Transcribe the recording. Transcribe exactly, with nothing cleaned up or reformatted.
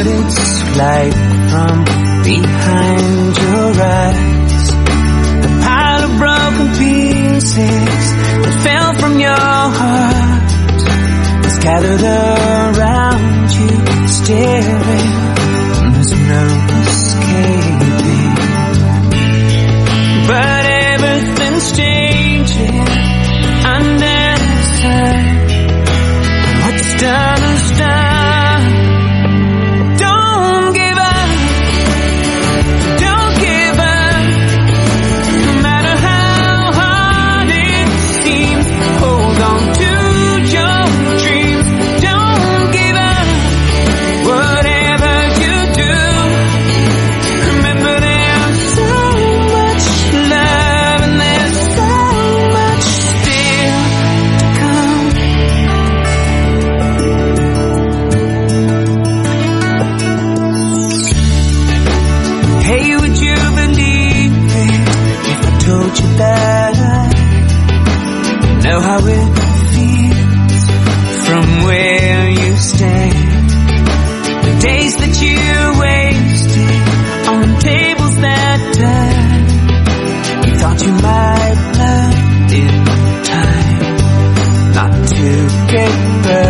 what it's like from behind your eyes. The pile of broken pieces that fell from your heart is gathered around you, staring. There's no escaping. But everything's changing under time. What's done is done. Know how it feels from where you stand. The days that you wasted on tables that time. You thought you might learn in time not to get burned.